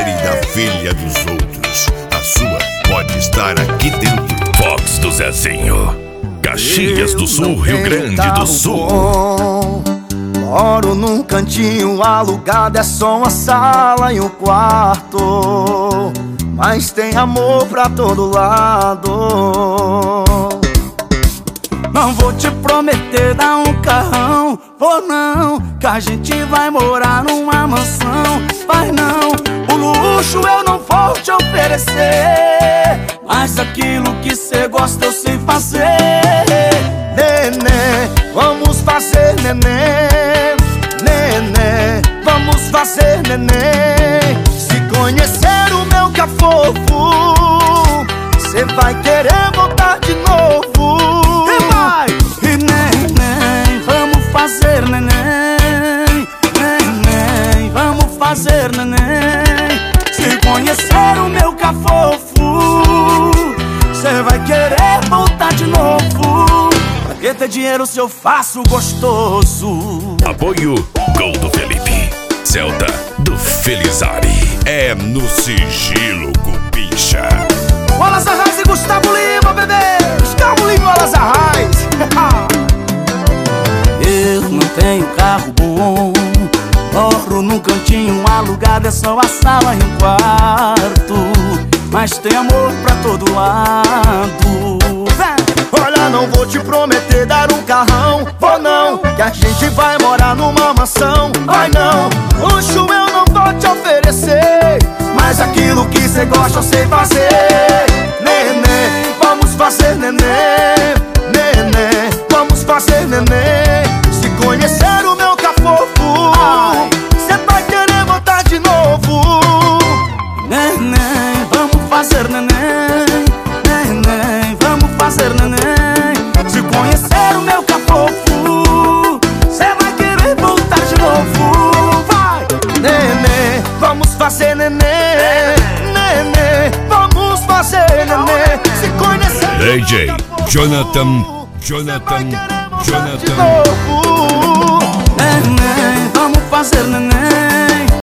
e da filha dos outros. A sua pode estar aqui dentro. Fox do Zezinho, Caxias do Sul, Rio Grande do Sul. Moro num cantinho alugado, é só uma sala e um quarto, mas tem amor pra todo lado. Não vou te prometer dar um carrão, vou não, que a gente vai morar numa mansão. Vai não, o luxo eu não vou te oferecer, mas aquilo que cê gosta eu sei fazer. Nenê, vamos fazer nenê, nenê, vamos fazer nenê. Se conhecer o meu cafofo, cê vai querer voltar de novo. E neném, vamos fazer neném, neném, vamos fazer neném. Se conhecer o meu cafofo, cê vai querer voltar de novo. Pra que ter dinheiro se eu faço gostoso? Apoio Gol do Felipe, Celta do Felizari. É no sigilo, Cupincha. Wallace Arraes e Gustavo Lima, bebê! Gustavo Lima e Wallace Arraes. Eu não tenho carro bom, moro num cantinho alugado, é só a sala e um quarto, mas tem amor pra todo lado. Olha, não vou te prometer dar um carrão, vou não, que a gente vai morar numa mansão. Vai não, luxo eu não vou te oferecer, mas aquilo que cê gosta eu sei fazer. Nenê, vamos fazer nenê, nenê, vamos fazer nenê. Se conhecer o meu cafofo, cê vai querer voltar de novo. Nenê, vamos fazer nenê, nenê, vamos fazer nenê. Se conhecer o meu cafofo, cê vai querer voltar de novo. Vai! Nenê, vamos fazer nenê, nenê, vamos fazer nenê. Se conhecer DJ Jonathan. Neném, vamos fazer neném.